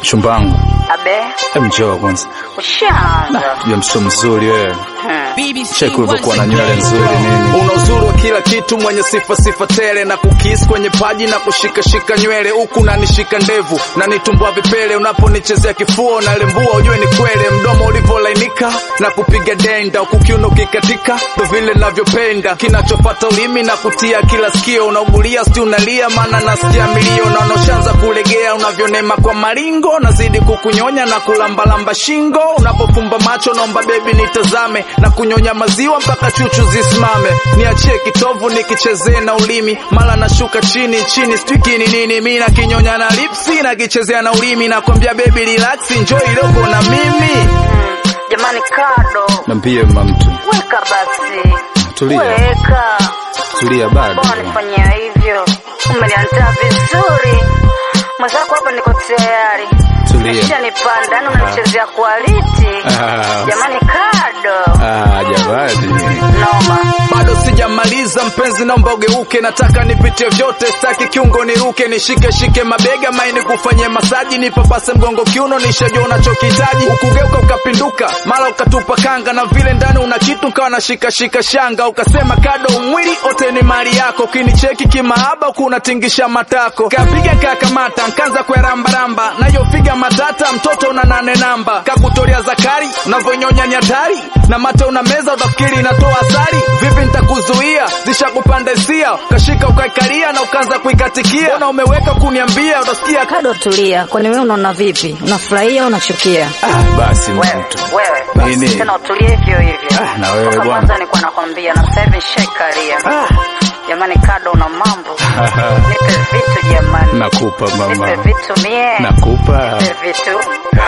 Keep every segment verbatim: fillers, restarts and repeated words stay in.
Shumbangu. Abe. Emjoo kwanza. Ushaanza. Ya msho mzuri wewe. Hmm. Check ulivyokuwa na nywele nzuri nini. Una uzuri wa kila kitu, mwenye sifa sifa tele, na kukiss kwenye paji na kushika shika nywele, huku na nishika ndevu na nitumbua vipele, unaponichezea kifua na lembua ujue ni kweli, mdomo ulivolainika na kupiga denda, huku kiuno kikatika ndo vile ninavyopenda, kinachofuata ulimi na kutia kila sikio, unaugulia sti unalia maana nasikia milio, na unoshanza kulegea unavyonema kwa maringo, nazidi kukunyonya na kulambalamba shingo, unapofumba macho naomba baby nitazame na kunyonya maziwa mpaka chuchu zisimame, niachie kitovu nikichezee na ulimi, mala nashuka chini chini stiki ni nini, mimi na kinyonya na lipsi na kichezea na ulimi, na kwambia baby relax enjoy leo na mimi. Hmm. Jamani Kado. Nambie mamtu. Weka basi. Tulia. Weka. Tulia bado. Mbona nifanyia hivyo? Umeniandaa vizuri. Mwenzako hapa niko tayari. Tulia. Kisha nipanda na unanichezea quality. Ah. Jamani Kado. Ah, jamani. Noma. Bado sijamaliza mpenzi, naomba ugeuke, nataka nipitie vyote, sitaki kiungo niruke, nishike shike mabega maini kufanyia masaji, nipapase mgongo kiuno, nishajua unachokitaji, ukugeuka ukapinduka, mara ukatupa kanga, na vile ndani una kitu kawa na shika shika shanga, ukasema Kado mwili ote ni mali yako, kinicheki kimahaba kunatingisha matako, kapiga kakamata nkanza kwa ramba ramba, na yofiga matata mtoto una nane namba, kakutoria zakari unavonyonya nyatari, na mate una meza utafikiri inatoa asari, vipi nitakuzuia zisha kupandesia, kashika ukaikalia na ukaanza kuikatikia, mbona umeweka kuniambia utasikia. Kado tulia, kwani wewe unaona vipi? Unafurahia au unachukia? Ah, basi wewe mtu. Wewe Nini? tena utulie hivyo hivyo. Ah, na wewe bwana. Kwanza nilikuwa nakwambia na sasa hivi shekalia. Ah. Jamani Kado una mambo. Nipe vitu jamani. Nakupa mama. Nipe vitu mie. Nakupa. Nipe vitu.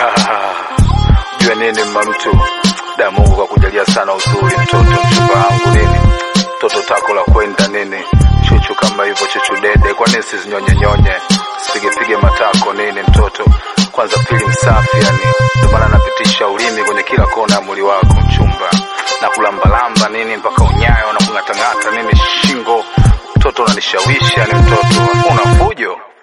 Jua nini mamtu? Da Mungu kwa kujalia sana uzuri mtoto mchumba wangu nini. Toto tako la kwenda nini. Chuchu kama hivyo chuchu dede. Kwa nini sizinyonye nyonye? Sipige pige matako nini mtoto. Kwanza pili msafi yani. Ndio maana napitisha ulimi kwenye kila kona ya mwili wako mchumba. Na kulambalamba nini mpaka unyayo na kungatangata nini shingo. Mtoto unanishawishi yani mtoto. Una fujo.